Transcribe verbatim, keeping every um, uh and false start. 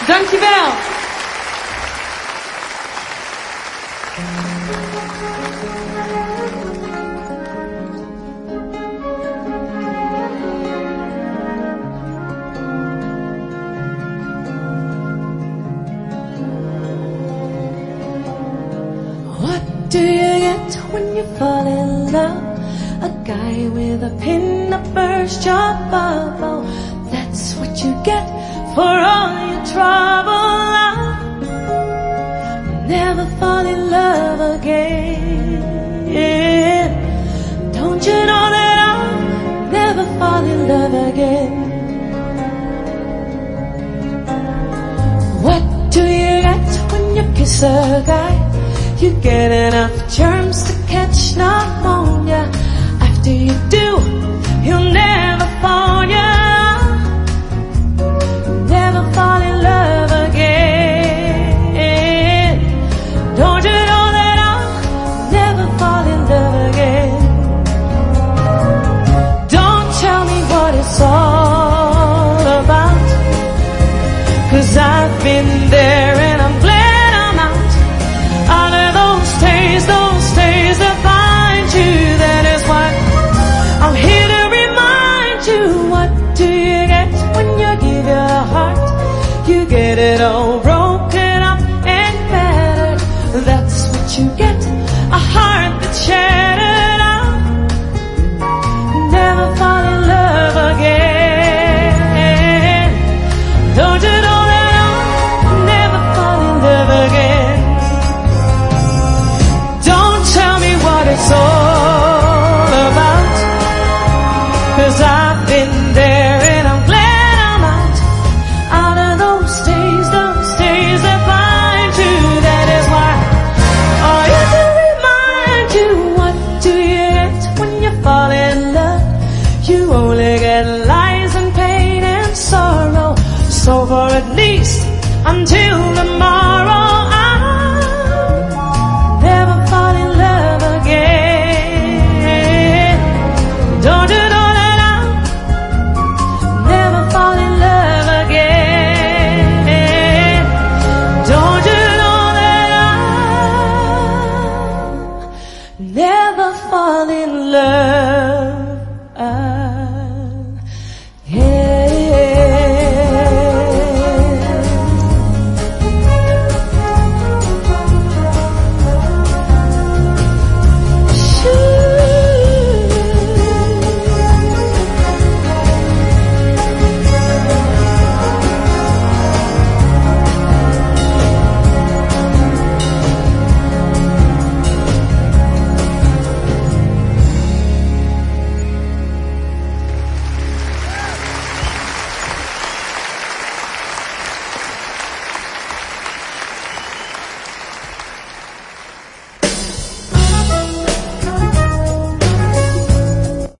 Dankjewel. What do you get when you fall in love? A guy with a pin that bursts your bubble. That's what you get for all your trouble. I'll never fall in love again. Don't you know that I'll never fall in love again? What do you get when you kiss a guy? You get enough germs to catch pneumonia. After you do, you'll never fall, yeah. Never fall in love again. Don't you know that I'll never fall in love again? Don't tell me what it's all about, 'cause I've been there and I'm glad I'm out. Out of those days, those days that find you, that is why I'm here to remind you. What do you get when you give your heart? You get it all broken up and battered. That's what you get, a heart that's shattered. I'll never fall in love again. Don't you know that I'll never fall in love again? Don't tell me what it's all about, 'cause I've been there and I'm glad I'm out. Out of those days, those days that find you, that is why I'm here to remind you. What do you get when you fall in love? You only get lies and pain and sorrow. So for at least until tomorrow,